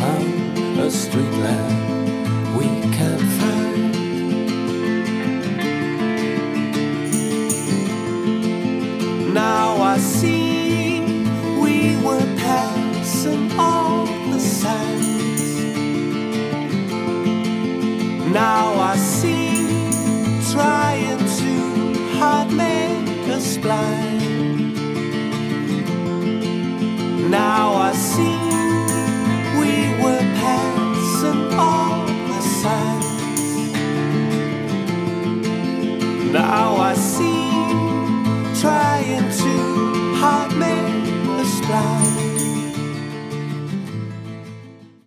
on a street lamp we can't find. Now I see we were passing all the signs. Now I see trying to hard make us blind. Now I see we were passing all the signs. Now I see trying to hard make us blind.